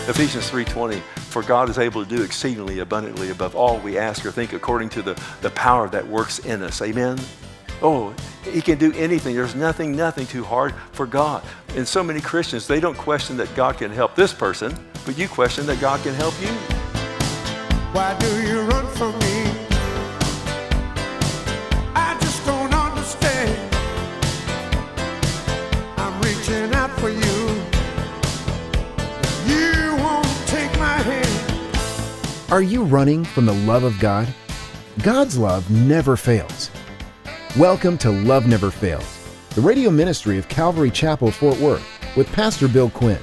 Ephesians 3:20, for God is able to do exceedingly abundantly above all we ask or think according to the power that works in us. Amen? Oh, he can do anything. There's nothing too hard for God. And so many Christians, they don't question that God can help this person, but you question that God can help you. Why do you run from me? I just don't understand. I'm reaching out for you. You won't take my hand. Are you running from the love of God? God's love never fails. Welcome to Love Never Fails, the radio ministry of Calvary Chapel, Fort Worth, with Pastor Bill Quinn.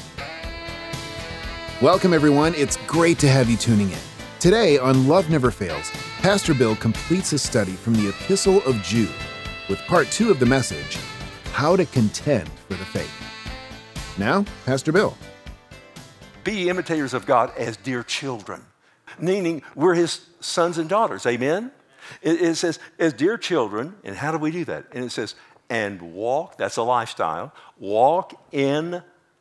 Welcome, everyone. It's great to have you tuning in. Today on Love Never Fails, Pastor Bill completes a study from the Epistle of Jude with part 2 of the message, How to Contend for the Faith. Now, Pastor Bill. Be imitators of God as dear children, meaning we're his sons and daughters. Amen? It says, as dear children, and how do we do that? And it says, and walk, that's a lifestyle, walk in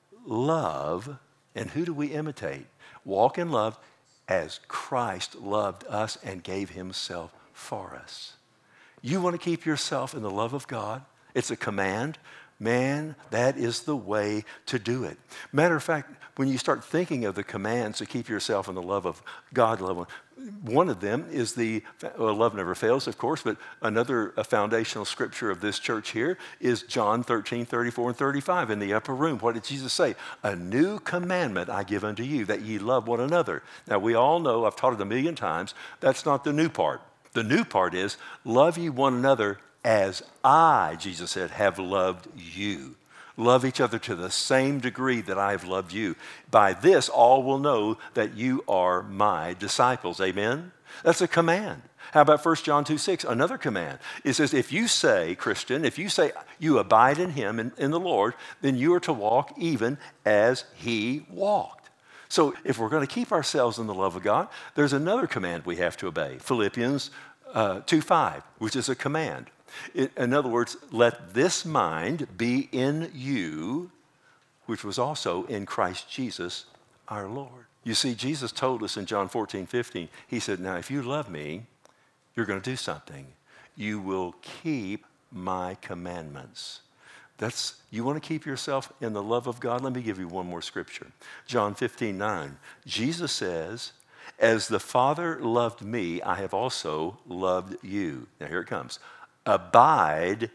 love. And who do we imitate? Walk in love as Christ loved us and gave himself for us. You want to keep yourself in the love of God? It's a command. Man, that is the way to do it. Matter of fact, when you start thinking of the commands to keep yourself in the love of God, one of them is love never fails, of course, but another foundational scripture of this church here is John 13:34 and 35 in the upper room. What did Jesus say? A new commandment I give unto you, that ye love one another. Now, we all know, I've taught it a million times, that's not the new part. The new part is, love ye one another as I, Jesus said, have loved you. Love each other to the same degree that I have loved you. By this, all will know that you are my disciples. Amen? That's a command. How about 1 John 2:6? Another command. It says, if you say, Christian, if you say you abide in him, in the Lord, then you are to walk even as he walked. So if we're going to keep ourselves in the love of God, there's another command we have to obey. Philippians 2:5, which is a command. In other words, let this mind be in you, which was also in Christ Jesus our Lord. You see, Jesus told us in John 14:15, he said, now if you love me, you're going to do something. You will keep my commandments. You want to keep yourself in the love of God? Let me give you one more scripture. John 15:9, Jesus says, as the Father loved me, I have also loved you. Now here it comes. Abide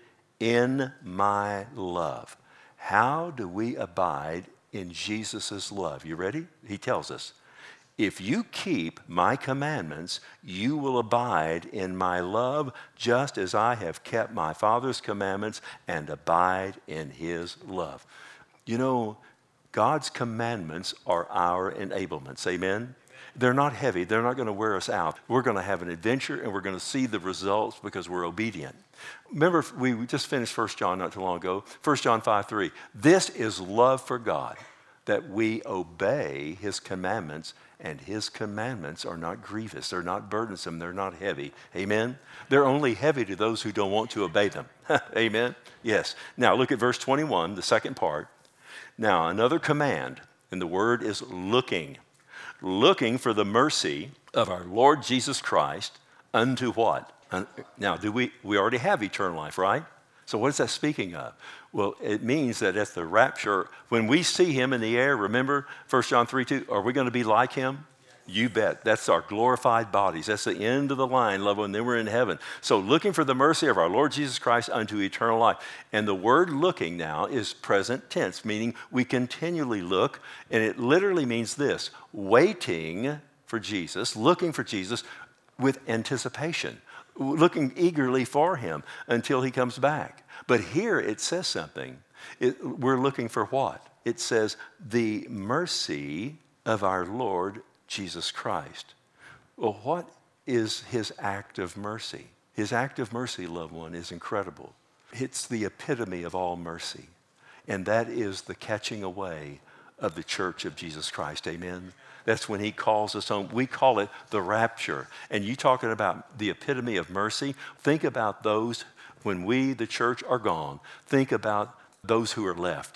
in my love. How do we abide in Jesus' love? You ready? He tells us, if you keep my commandments, you will abide in my love, just as I have kept my Father's commandments and abide in his love. You know, God's commandments are our enablements. Amen? They're not heavy. They're not going to wear us out. We're going to have an adventure, and we're going to see the results because we're obedient. Remember, we just finished 1 John not too long ago. 1 John 5:3. This is love for God, that we obey his commandments, and his commandments are not grievous. They're not burdensome. They're not heavy. Amen? They're only heavy to those who don't want to obey them. Amen? Yes. Now, look at verse 21, the second part. Now, another command, and the word is looking. Looking for the mercy of our Lord Jesus Christ unto what? Now, we already have eternal life, right? So what is that speaking of? Well, it means that at the rapture, when we see him in the air, remember 1 John 3:2, are we going to be like him? You bet. That's our glorified bodies. That's the end of the line, love, and then we're in heaven. So looking for the mercy of our Lord Jesus Christ unto eternal life. And the word looking now is present tense, meaning we continually look, and it literally means this, waiting for Jesus, looking for Jesus with anticipation, looking eagerly for him until he comes back. But here it says something. We're looking for what? It says the mercy of our Lord Jesus Christ. Well, what is his act of mercy? His act of mercy, loved one, is incredible. It's the epitome of all mercy, and that is the catching away of the church of Jesus Christ. Amen? That's when he calls us home. We call it the rapture. And you talking about the epitome of mercy, think about those when we, the church, are gone. Think about those who are left.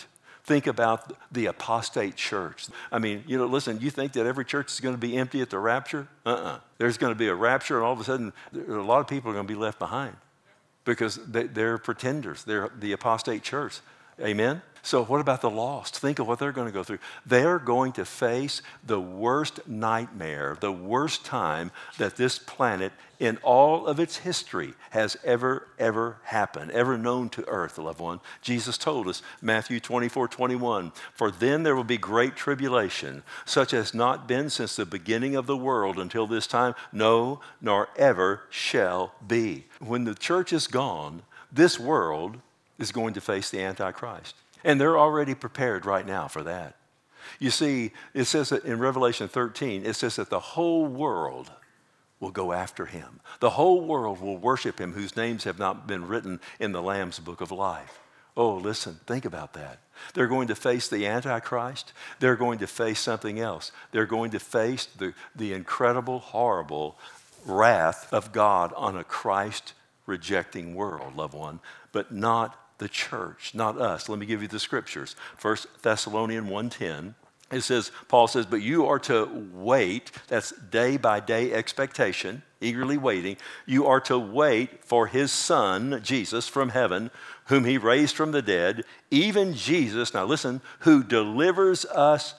Think about the apostate church. I mean, listen, you think that every church is going to be empty at the rapture? There's going to be a rapture, and all of a sudden, a lot of people are going to be left behind because they're pretenders. They're the apostate church. Amen? So what about the lost? Think of what they're going to go through. They're going to face the worst nightmare, the worst time that this planet in all of its history has ever happened, ever known to earth, loved one. Jesus told us, Matthew 24:21, for then there will be great tribulation, such has not been since the beginning of the world until this time, no, nor ever shall be. When the church is gone, this world is going to face the Antichrist. And they're already prepared right now for that. You see, it says that in Revelation 13, it says that the whole world will go after him. The whole world will worship him whose names have not been written in the Lamb's book of life. Oh, listen, think about that. They're going to face the Antichrist. They're going to face something else. They're going to face the incredible, horrible wrath of God on a Christ-rejecting world, loved one, but not the church, not us. Let me give you the scriptures. 1 Thessalonians 1:10. It says, Paul says, but you are to wait, that's day by day expectation, eagerly waiting. You are to wait for his Son, Jesus, from heaven, whom he raised from the dead, even Jesus, now listen, who delivers us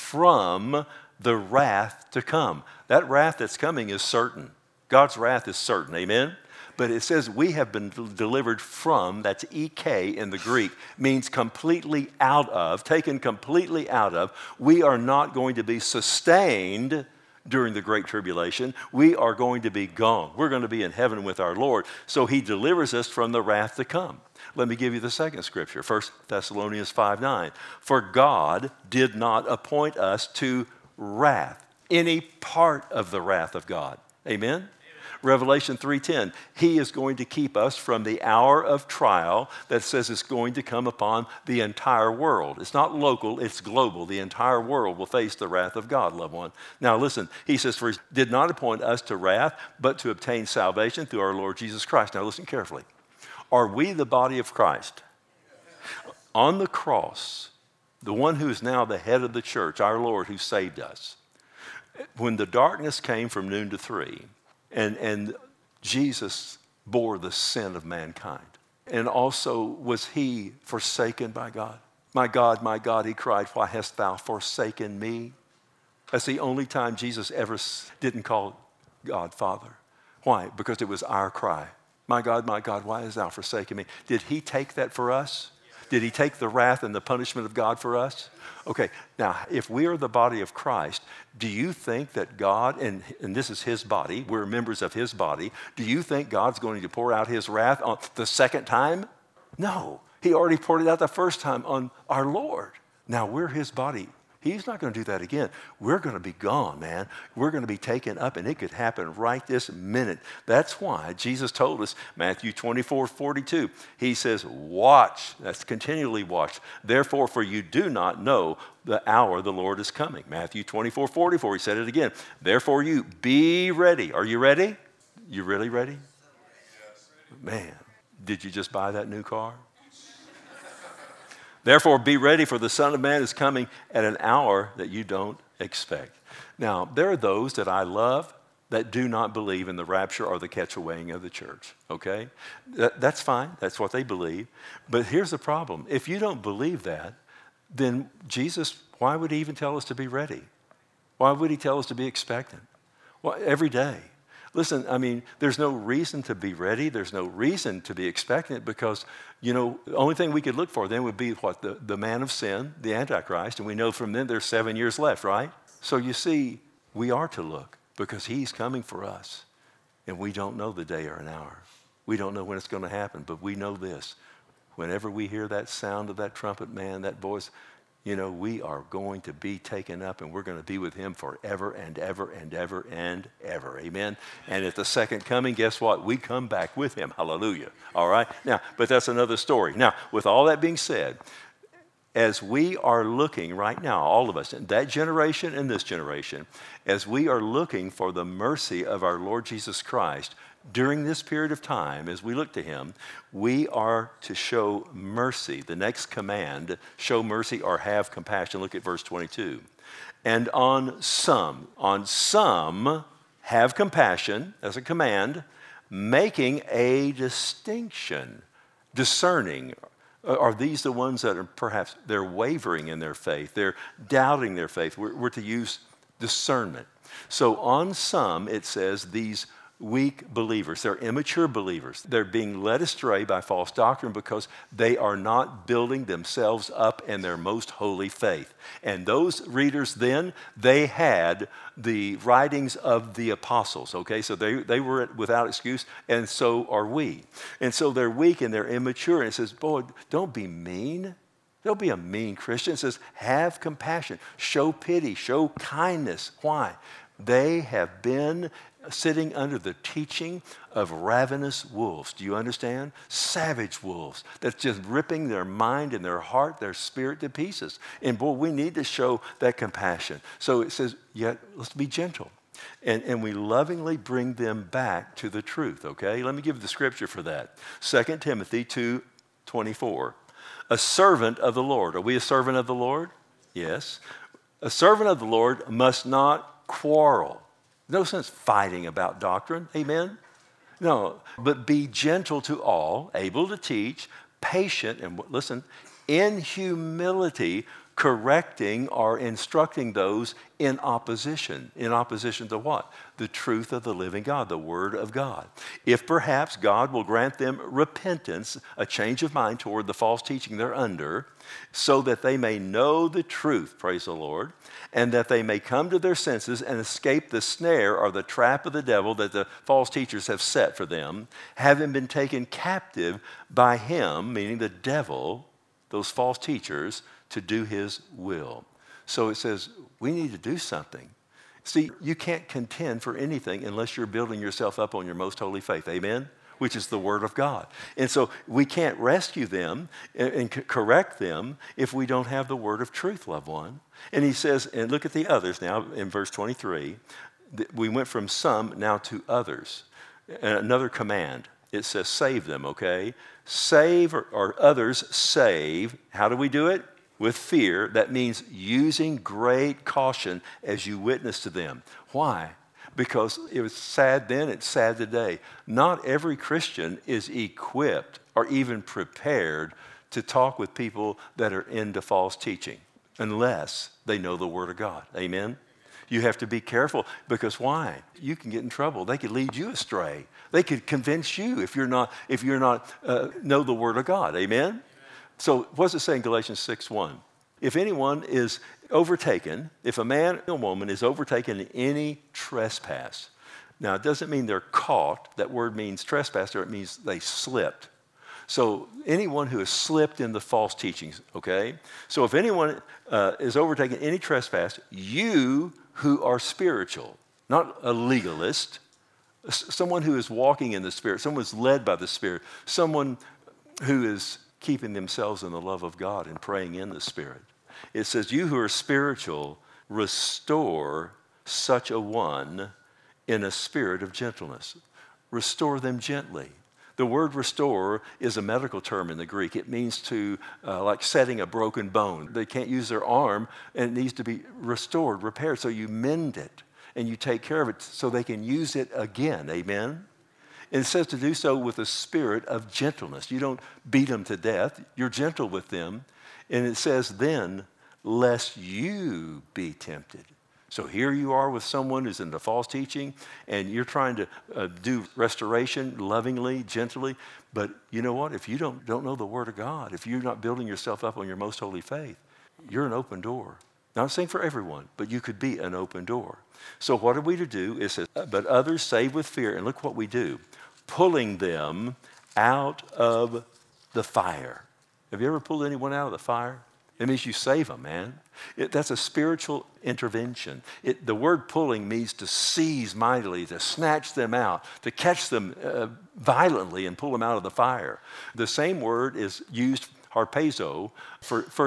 from the wrath to come. That wrath that's coming is certain. God's wrath is certain, amen? But it says we have been delivered from, that's ek in the Greek, means completely out of, taken completely out of. We are not going to be sustained during the Great Tribulation. We are going to be gone. We're going to be in heaven with our Lord. So he delivers us from the wrath to come. Let me give you the second scripture, 1 Thessalonians 5:9. For God did not appoint us to wrath, any part of the wrath of God. Amen? Revelation 3:10, he is going to keep us from the hour of trial that says it's going to come upon the entire world. It's not local, it's global. The entire world will face the wrath of God, loved one. Now listen, he says, for he did not appoint us to wrath, but to obtain salvation through our Lord Jesus Christ. Now listen carefully. Are we the body of Christ? On the cross, the one who is now the head of the church, our Lord who saved us, when the darkness came from noon to 3, and Jesus bore the sin of mankind. And also, was he forsaken by God? My God, he cried, why hast thou forsaken me? That's the only time Jesus ever didn't call God Father. Why? Because it was our cry. My God, why hast thou forsaken me? Did he take that for us? Did he take the wrath and the punishment of God for us? Okay, now, if we are the body of Christ, do you think that God, and this is his body, we're members of his body, do you think God's going to pour out his wrath on the second time? No, he already poured it out the first time on our Lord. Now, we're his body. He's not going to do that again. We're going to be gone, man. We're going to be taken up, and it could happen right this minute. That's why Jesus told us, Matthew 24:42, he says, watch. That's continually watch. Therefore, for you do not know the hour the Lord is coming. Matthew 24:44, he said it again. Therefore, you be ready. Are you ready? You really ready? Man, did you just buy that new car? Therefore, be ready, for the Son of Man is coming at an hour that you don't expect. Now, there are those that I love that do not believe in the rapture or the catch awaying of the church, okay? That's fine. That's what they believe. But here's the problem. If you don't believe that, then Jesus, why would he even tell us to be ready? Why would he tell us to be expectant? Well, every day. Listen, I mean, there's no reason to be ready. There's no reason to be expectant because, the only thing we could look for then would be what? The man of sin, the Antichrist, and we know from then there's 7 years left, right? So you see, we are to look because he's coming for us, and we don't know the day or an hour. We don't know when it's going to happen, but we know this. Whenever we hear that sound of that trumpet, man, that voice, we are going to be taken up and we're going to be with him forever and ever and ever and ever. Amen. And at the second coming, guess what? We come back with him. Hallelujah. All right. Now, but that's another story. Now, with all that being said, as we are looking right now, all of us, in that generation and this generation, as we are looking for the mercy of our Lord Jesus Christ during this period of time, as we look to him, we are to show mercy. The next command, show mercy or have compassion. Look at verse 22. And on some, have compassion, as a command, making a distinction, discerning. Are these the ones that are perhaps they're wavering in their faith? They're doubting their faith. We're to use discernment. So on some, it says these weak believers, they're immature believers. They're being led astray by false doctrine because they are not building themselves up in their most holy faith. And those readers then, they had the writings of the apostles, okay? So they were without excuse, and so are we. And so they're weak and they're immature. And it says, boy, don't be mean. Don't be a mean Christian. It says, have compassion, show pity, show kindness. Why? They have been sitting under the teaching of ravenous wolves. Do you understand? Savage wolves that's just ripping their mind and their heart, their spirit to pieces. And boy, we need to show that compassion. So it says, yet let's be gentle. And we lovingly bring them back to the truth, okay? Let me give you the scripture for that. 2 Timothy 2:24. A servant of the Lord. Are we a servant of the Lord? Yes. A servant of the Lord must not quarrel. No sense fighting about doctrine. Amen? No, but be gentle to all, able to teach, patient, and listen, in humility, correcting or instructing those in opposition. In opposition to what? The truth of the living God, the Word of God. If perhaps God will grant them repentance, a change of mind toward the false teaching they're under, so that they may know the truth, praise the Lord, and that they may come to their senses and escape the snare or the trap of the devil that the false teachers have set for them, having been taken captive by him, meaning the devil, those false teachers, to do his will. So it says, we need to do something. See, you can't contend for anything unless you're building yourself up on your most holy faith. Amen? Which is the Word of God. And so we can't rescue them and correct them if we don't have the word of truth, loved one. And he says, and look at the others now in verse 23. We went from some now to others. And another command. It says save them, okay? Save or others save. How do we do it? With fear. That means using great caution as you witness to them. Why? Because it was sad then, it's sad today. Not every Christian is equipped or even prepared to talk with people that are into false teaching unless they know the Word of God. Amen? You have to be careful because why? You can get in trouble. They could lead you astray. They could convince you if you're not know the Word of God. Amen? So what does it say in Galatians 6:1? If anyone is overtaken, if a man or a woman is overtaken in any trespass. Now, it doesn't mean they're caught. That word means trespass, or it means they slipped. So anyone who has slipped in the false teachings, okay? So if anyone is overtaken in any trespass, you who are spiritual, not a legalist, someone who is walking in the Spirit, someone who's led by the Spirit, someone who is keeping themselves in the love of God and praying in the Spirit. It says, you who are spiritual, restore such a one in a spirit of gentleness. Restore them gently. The word restore is a medical term in the Greek. It means to, like setting a broken bone. They can't use their arm, and it needs to be restored, repaired. So you mend it, and you take care of it so they can use it again. Amen? And it says to do so with a spirit of gentleness. You don't beat them to death. You're gentle with them. And it says then, lest you be tempted. So here you are with someone who's into false teaching, and you're trying to do restoration lovingly, gently. But you know what? If you don't know the Word of God, if you're not building yourself up on your most holy faith, you're an open door. Not saying for everyone, but you could be an open door. So what are we to do? It says, but others save with fear. And look what we do. Pulling them out of the fire. Have you ever pulled anyone out of the fire? It means you save them, man. That's a spiritual intervention. The word pulling means to seize mightily, to snatch them out, to catch them violently and pull them out of the fire. The same word is used, harpazo, for 1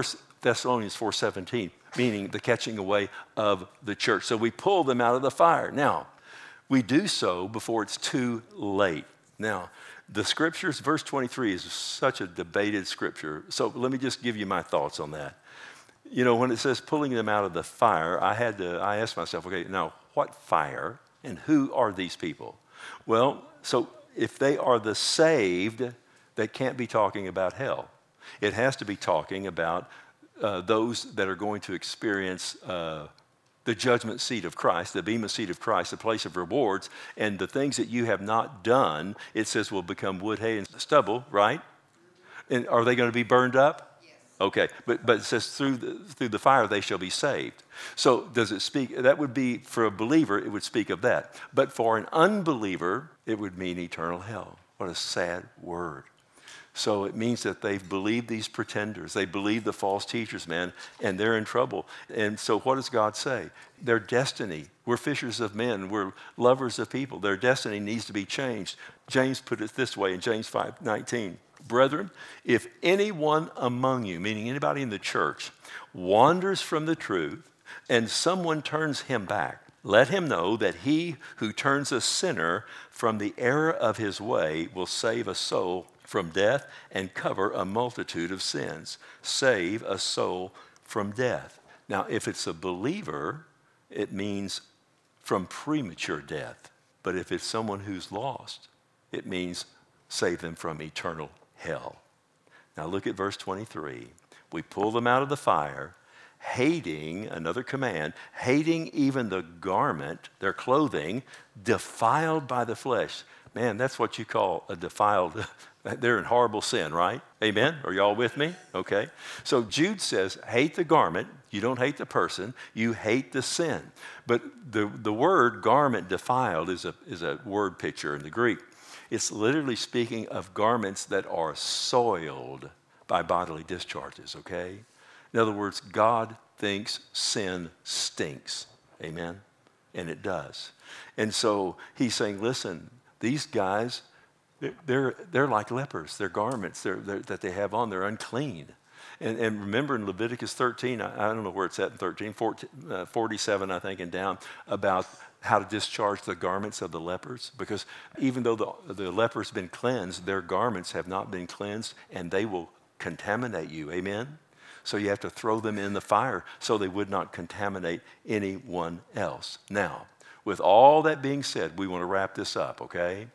Thessalonians 4:17, meaning the catching away of the church. So we pull them out of the fire. Now, we do so before it's too late. Now, the scriptures, verse 23 is such a debated scripture. So let me just give you my thoughts on that. You know, when it says pulling them out of the fire, I asked myself, okay, now what fire and who are these people? Well, so if they are the saved, they can't be talking about hell. It has to be talking about those that are going to experience the judgment seat of Christ, the bema seat of Christ, the place of rewards, and the things that you have not done, it says will become wood, hay, and stubble, right? And are they going to be burned up? Yes. Okay, but it says through the fire they shall be saved. So does it speak, that would be, for a believer, it would speak of that. But for an unbeliever, it would mean eternal hell. What a sad word. So it means that they've believed these pretenders. They believe the false teachers, man, and they're in trouble. And so what does God say? Their destiny, we're fishers of men, we're lovers of people. Their destiny needs to be changed. James put it this way in James 5:19. Brethren, if anyone among you, meaning anybody in the church, wanders from the truth and someone turns him back, let him know that he who turns a sinner from the error of his way will save a soul from death and cover a multitude of sins. Save a soul from death. Now, if it's a believer, it means from premature death. But if it's someone who's lost, it means save them from eternal hell. Now look at verse 23. We pull them out of the fire, hating, another command, hating even the garment, their clothing, defiled by the flesh. Man, that's what you call a defiled, they're in horrible sin, right? Amen? Are y'all with me? Okay. So Jude says, hate the garment. You don't hate the person. You hate the sin. But the word garment defiled is a word picture in the Greek. It's literally speaking of garments that are soiled by bodily discharges, okay? In other words, God thinks sin stinks. Amen? And it does. And so he's saying, listen, these guys, they're like lepers. Their garments that they have on, they're unclean. And remember in Leviticus 13, I don't know where it's at in 13, 47, I think, and down, about how to discharge the garments of the lepers. Because even though the leper's been cleansed, their garments have not been cleansed, and they will contaminate you. Amen? So you have to throw them in the fire so they would not contaminate anyone else. Now, with all that being said, we want to wrap this up, okay?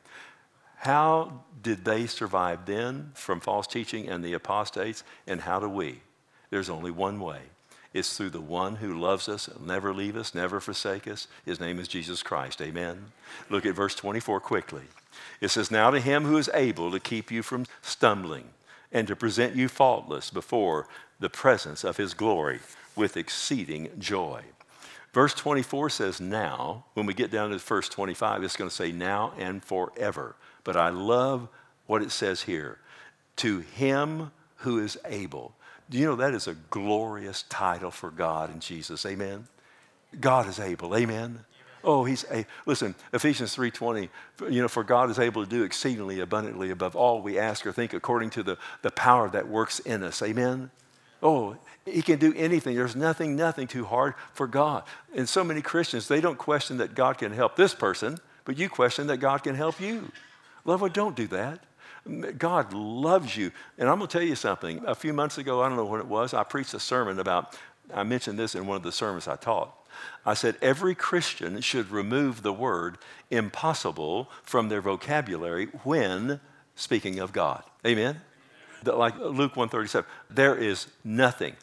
How did they survive then from false teaching and the apostates, and how do we? There's only one way. It's through the one who loves us, never leave us, never forsake us. His name is Jesus Christ. Amen. Look at verse 24 quickly. It says, now to him who is able to keep you from stumbling and to present you faultless before the presence of his glory with exceeding joy. Verse 24 says now. When we get down to verse 25, it's going to say now and forever. But I love what it says here. To him who is able. Do you know that is a glorious title for God and Jesus? Amen? God is able. Amen? Oh, listen, Ephesians 3:20, for God is able to do exceedingly abundantly above all we ask or think according to the power that works in us. Amen? Oh, he can do anything. There's nothing too hard for God. And so many Christians, they don't question that God can help this person, but you question that God can help you. Loved one, don't do that. God loves you. And I'm going to tell you something. A few months ago, I don't know when it was, I preached a sermon I mentioned this in one of the sermons I taught. I said every Christian should remove the word impossible from their vocabulary when speaking of God. Amen? Like Luke 1:37, there is nothing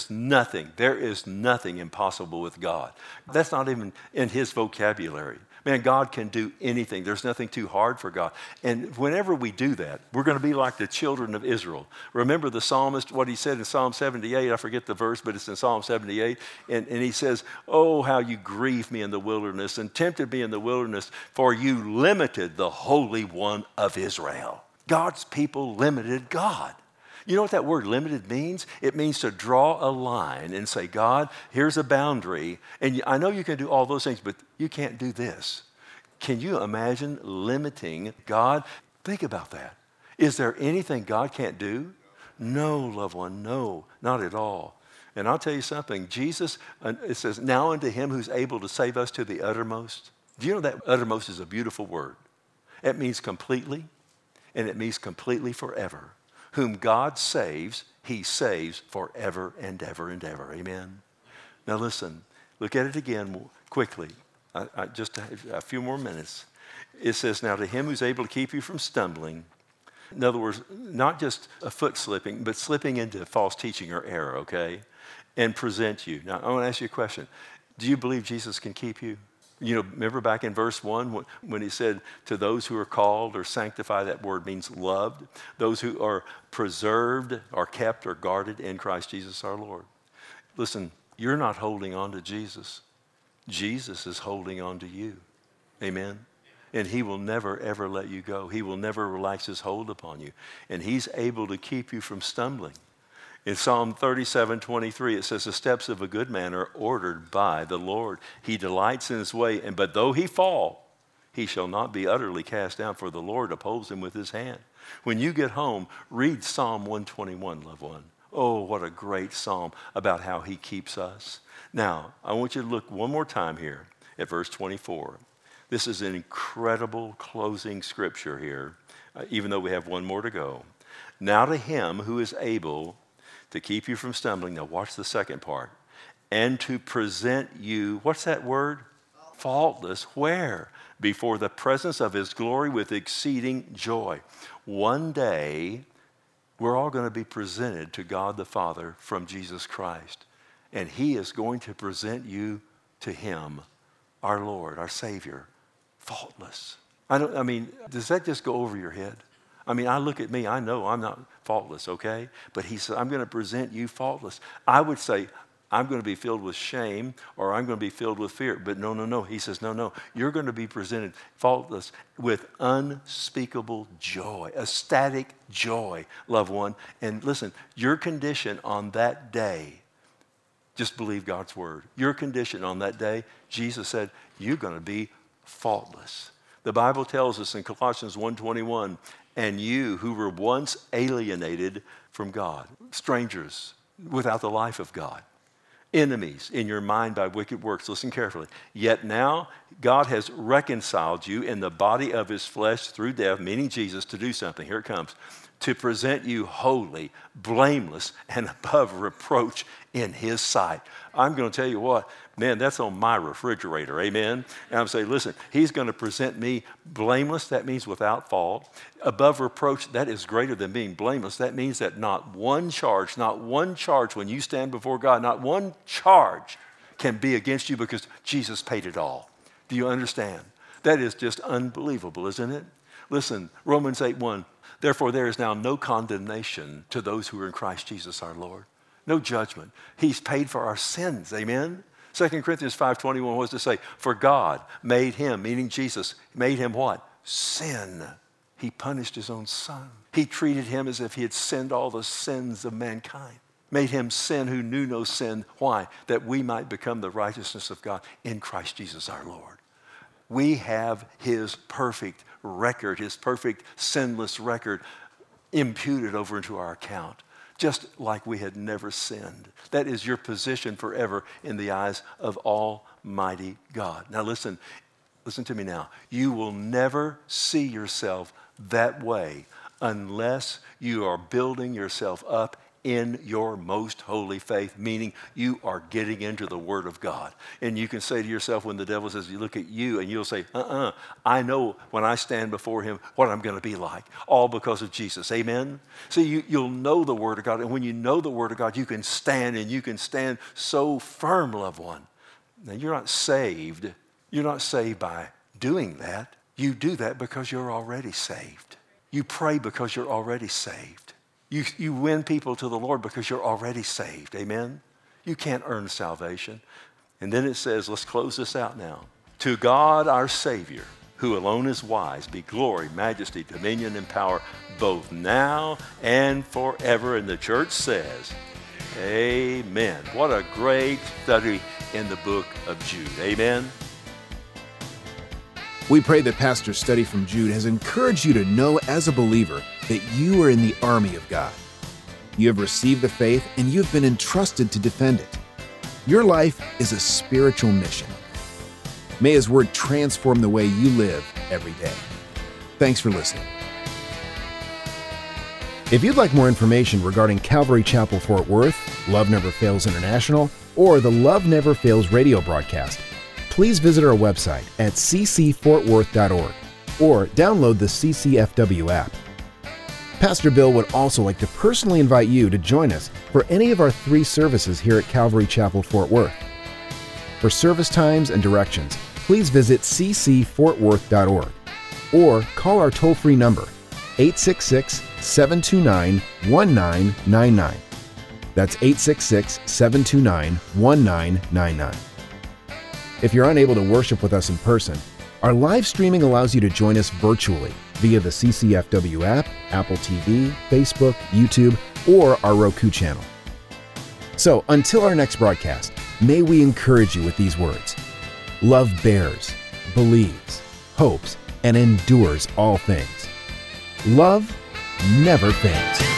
impossible with God. That's not even in his vocabulary. Man, God can do anything. There's nothing too hard for God. And whenever we do that, we're going to be like the children of Israel. Remember the psalmist, what he said in Psalm 78, I forget the verse, but it's in Psalm 78. And he says, oh, how you grieved me in the wilderness and tempted me in the wilderness, for you limited the Holy One of Israel. God's people limited God. You know what that word limited means? It means to draw a line and say, God, here's a boundary. And I know you can do all those things, but you can't do this. Can you imagine limiting God? Think about that. Is there anything God can't do? No, loved one, no, not at all. And I'll tell you something, Jesus, it says, now unto him who's able to save us to the uttermost. Do you know that uttermost is a beautiful word? It means completely, and it means completely forever. Whom God saves, he saves forever and ever and ever. Amen? Now listen, look at it again quickly. Just a few more minutes. It says, now to him who's able to keep you from stumbling. In other words, not just a foot slipping, but slipping into false teaching or error, okay? And present you. Now, I want to ask you a question. Do you believe Jesus can keep you? You know, remember back in verse 1 when he said, to those who are called or sanctified, that word means loved. Those who are preserved, are kept, or guarded in Christ Jesus our Lord. Listen, you're not holding on to Jesus. Jesus is holding on to you. Amen? And he will never, ever let you go. He will never relax his hold upon you. And he's able to keep you from stumbling. In Psalm 37:23, it says, the steps of a good man are ordered by the Lord. He delights in his way, but though he fall, he shall not be utterly cast down, for the Lord upholds him with his hand. When you get home, read Psalm 121, loved one. Oh, what a great psalm about how he keeps us. Now, I want you to look one more time here at verse 24. This is an incredible closing scripture here, even though we have one more to go. Now to him who is able to keep you from stumbling. Now watch the second part. And to present you, what's that word? Faultless. Where? Before the presence of his glory with exceeding joy. One day, we're all going to be presented to God the Father from Jesus Christ. And he is going to present you to him, our Lord, our Savior, faultless. I mean, does that just go over your head? I mean, I look at me, I know I'm not faultless, okay? But he said, I'm going to present you faultless. I would say, I'm going to be filled with shame or I'm going to be filled with fear. But no. He says, no. You're going to be presented faultless with unspeakable joy, ecstatic joy, loved one. And listen, your condition on that day, just believe God's word. Your condition on that day, Jesus said, you're going to be faultless. The Bible tells us in Colossians 1:21, and you who were once alienated from God, strangers without the life of God, enemies in your mind by wicked works. Listen carefully. Yet now God has reconciled you in the body of his flesh through death, meaning Jesus, to do something. Here it comes. To present you holy, blameless, and above reproach in his sight. I'm going to tell you what, man, that's on my refrigerator, amen? And I'm saying, listen, he's going to present me blameless, that means without fault. Above reproach, that is greater than being blameless. That means that not one charge when you stand before God, not one charge can be against you because Jesus paid it all. Do you understand? That is just unbelievable, isn't it? Listen, Romans 8:1. Therefore, there is now no condemnation to those who are in Christ Jesus our Lord. No judgment. He's paid for our sins. Amen? 2 Corinthians 5:21 was to say, for God made him, meaning Jesus, made him what? Sin. He punished his own son. He treated him as if he had sinned all the sins of mankind. Made him sin who knew no sin. Why? That we might become the righteousness of God in Christ Jesus our Lord. We have his perfect record, his perfect sinless record imputed over into our account, just like we had never sinned. That is your position forever in the eyes of Almighty God. Now listen to me now. You will never see yourself that way unless you are building yourself up in your most holy faith, meaning you are getting into the Word of God. And you can say to yourself when the devil says, you look at you and you'll say, I know when I stand before him what I'm going to be like, all because of Jesus. Amen? See, you'll know the Word of God. And when you know the Word of God, you can stand, and you can stand so firm, loved one. Now, you're not saved. You're not saved by doing that. You do that because you're already saved. You pray because you're already saved. You win people to the Lord because you're already saved. Amen? You can't earn salvation. And then it says, let's close this out now. To God our Savior, who alone is wise, be glory, majesty, dominion, and power, both now and forever. And the church says, amen. What a great study in the book of Jude. Amen? We pray that Pastor's study from Jude has encouraged you to know as a believer that you are in the army of God. You have received the faith and you've been entrusted to defend it. Your life is a spiritual mission. May His Word transform the way you live every day. Thanks for listening. If you'd like more information regarding Calvary Chapel Fort Worth, Love Never Fails International, or the Love Never Fails radio broadcast, please visit our website at ccfortworth.org or download the CCFW app. Pastor Bill would also like to personally invite you to join us for any of our 3 services here at Calvary Chapel Fort Worth. For service times and directions, please visit ccfortworth.org or call our toll-free number, 866-729-1999. That's 866-729-1999. If you're unable to worship with us in person, our live streaming allows you to join us virtually via the CCFW app, Apple TV, Facebook, YouTube, or our Roku channel. So until our next broadcast, may we encourage you with these words. Love bears, believes, hopes, and endures all things. Love never fails.